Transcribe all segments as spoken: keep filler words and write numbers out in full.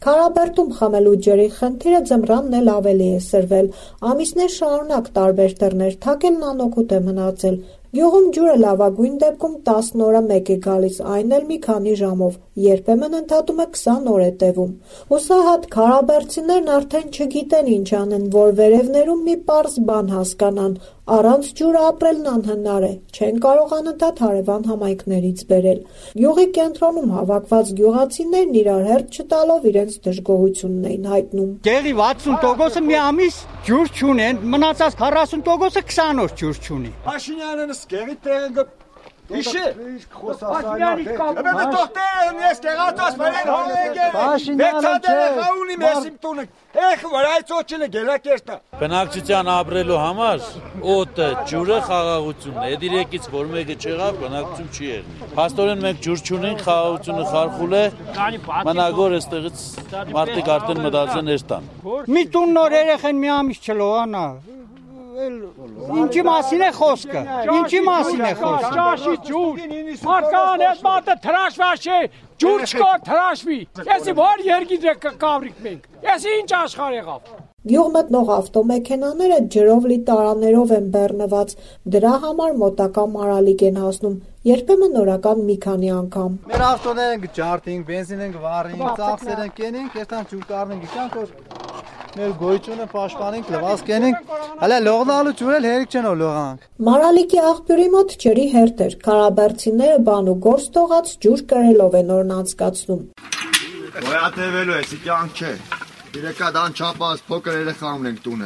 Քարաբերդում խմելու ջրի խնդիրը ձմռանն էլ ավելի է սրվել։ Ամիսներ շարունակ տարբեր դռներ թակելն անօգուտ է մնացել։ Գյուղում ջուրը լավագույն դեպքում տասն օրը մեկ է գալիս, այն էլ մի քանի ժամով, երբեմն ընդհատում է քսան օր է տևում։ Հուսահատ քարաբերդցիներն արդեն չգիտեն ինչ անեն, որ վերևներում մի պարզ բան հասկանան՝ առանց ջուրը ապրելն անհնար է, չեն կարող անընդհատ հարևան համայնքներից բերել։ Գյուղի կենտրոնում հավաքված գյուղացիներն իրար հերթ չտալով իրենց դժգոհությունն էին հայտնում։ Գեղի վաթսուն տոկոսը մի ամիս ջուր չունեն, մնացած քառասուն տոկոսը քսան օր ջուր չունի։ Փաշինյանն սկեղի տեղը Իշե Փաշինյանի կապ Բե դոկտերն ես կեղատոս վրեն հողեգե Փաշինյանը խաունի մեսիմ տունը Եք վրայցոչելը գելակերտա Բնակչության ապրելու համար օդը, ջուրը խաղաղությունն է։ Եդիր եկից որ մեկը չեղավ, բնակչություն չի եղնի։ Փաստորեն մենք ջուր չունենք, խաղաղությունը խարխուլ է։ Մնագոր էստեղից մարդիկ արդեն մտածեն էստան։ Մի տուն նոր երեխեն մի ամիս չլողանա։ Ինչի մասին է խոսքը։ Ինչի մասին է խոսքը։ Ճաշի ջուր։ Մարդկան այդ մատը թրաշվաշ է, ջուր չկար թրաշվի։ Էսի որ երգիդը կկավրիկ մենք։ Էսի ինչ աշխարհ եղավ։ Գյուղ մտնող ավտոմեքենաները ջրով լի տարաներով են բեռնված, դրա համար մոտակա մարալիկ են հասնում, երբեմն օրական մի քանի անգամ։ Մեր ավտոներ են ջարդինք, բենզին են վառինք, ծախսեր են կենենք, երթան ջուր կարնենք գիտանք, որ մեր գոյությունը պաշտպանենք, լվացք կենենք, հələ լողնալու ջուրել հերիք չեն որ լողանք։ Մարալիկի աղբյուրի մոտ ջրի հերթ էր, քարաբերդցիները բան ու գործ թողած ջուր կրելով են օրն անցկացնում։ Գոյատևելու է, սիկյանք չէ։ Իրեկա դան չապած փոքր երեխա ունենք տունը։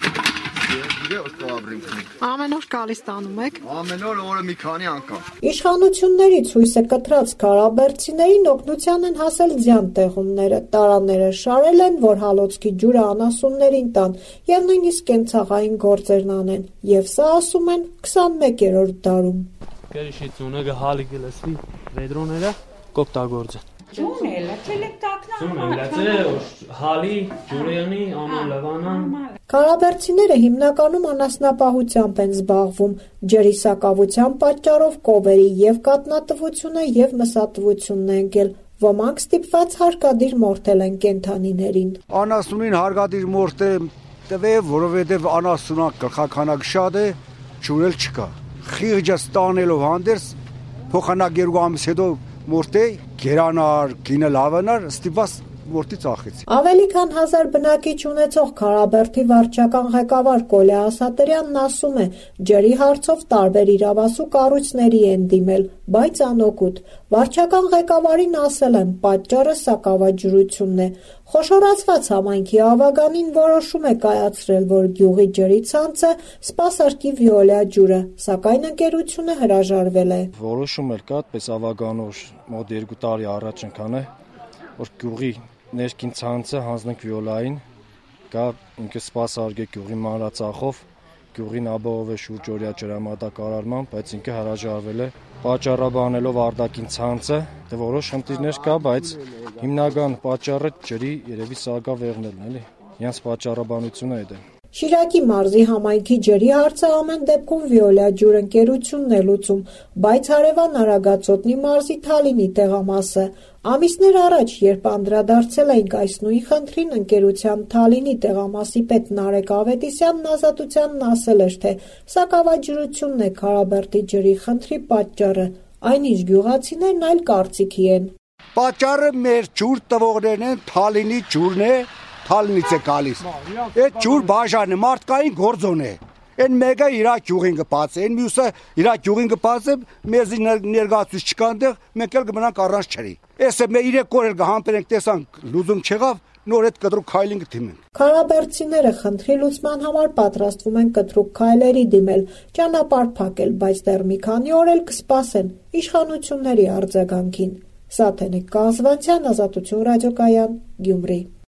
Ամեն օր գալիս տանում եք։ Ամեն օր օրը մի քանի անգամ։ Իշխանություններից հույսը կտրած քարաբերդցիներին օգնության են հասել ձյան տեղումները, տարաները շարել են, որ հալոցքի ջուրը անասուններին տան եւ նույնիսկ կենցաղային գործերն անեն, եւ սա ասում են քսանմեկերորդ դարում։ Գերիշիցունը գահալի գլսվի վեդրոները կոպտագործը։ Ջունելը չելեկտակնա։ Ջունելը հալի ջուրյանի ամանլավանան։ Քարաբերդցիները հիմնականում անասնապահությամբ են զբաղվում, ջրի սակավության պատճառով կովերի եւ կատնատվությունը եւ մսատվությունն է ընկել։ Ոմանք ստիպված հարկադիր մորթել են կենդանիներին։ Անասունին հարկադիր մորթ է տվել, որովհետեւ անասունակ գլխականակ շատ է, ջուրել չկա։ Խիղճը ստանելով հանդերձ փոխանակերու ամիս հետո մորտե գերանար, գինը լավանար, ստիպված մորտի ծախեց։ Ավելի քան հազար բնակիչ ունեցող Քարաբերդի վարչական ղեկավար Կոլե Ասատրյանն ասում է, ջրի հարցով տարբեր իրավասու կառույցների են դիմել, բայց անօգուտ։ Վարչական ղեկավարին ասել են, պատճառը սակավաջրությունն է։ Խոշորացված համայնքի ավագանին որոշում է կայացրել, որ գյուղի ջրի ցանցը սպասարկի Վիոլիա ջուրը, սակայն ընկերությունը հրաժարվել է։ Որոշում էլ կա, այդպես ավագանոր մոտ երկու տարի առաջ ընկան է, որ գյուղի ներքին ցանցը հանձնենք Վիոլային, գա ինքը սպասարկե գյուղի մանրածախով, գյուղին ապահով է շուրջօրյա ջրամատակարարման, բայց ինքը հրաժարվել է պատճառաբանելով արտաքին ցանցը, դե որոշ խնդիրներ կա, բայց հիմնական պատճառը ջրի երևի սակավեղներն էլի, իրենց պատճառաբանությունը է դա։ Շիրակի մարզի համայնքի ջրի հարցը ամեն դեպքում Վիոլիա ջուր ընկերությունն է լուծում, բայց հարևան Արագածոտնի մարզի Թալինի տեղամասը։ Ամիսներ առաջ, երբ անդրադարձել էինք այս նույն խնդրին, ընկերության Թալինի տեղամասի պետ Նարեկ Ավետիսյանն ազատությանն ասել էր, թե սակավաջրությունն է Քարաբերդի ջրի խնդրի պատճառը, այնինչ գյուղացիներն այլ կարծիքի են։ Պատճառը մեր ջուր տվողներն են, Թալինի ջուրն է, Թալինից է գալիս։ Այդ ջուր բաժանը մարդկային գործոն է։ Այն մեկը իր գյուղին կպած է, այն մյուսը իր գյուղին կպած է, մեզի ներկայացուցիչ չկան դեղ, մենք էլ կմնանք առանց ջրի։ Էսը մեր երեք օր էլ կհամբերենք, տեսանք լուծում չեղավ, նոր այդ կտրուկ քայլին կդիմենք։ Քարաբերդցիները խնդրի լուծման համար պատրաստվում են կտրուկ քայլերի դիմել, ճանապարհ փակել, բայց դեռ մի քանի օր էլ կսպասեն իշխանությունների արձագանքին։ Սաթենիկ Կազվանցյան, Ազատություն ռադիոկայան, Գյումրի։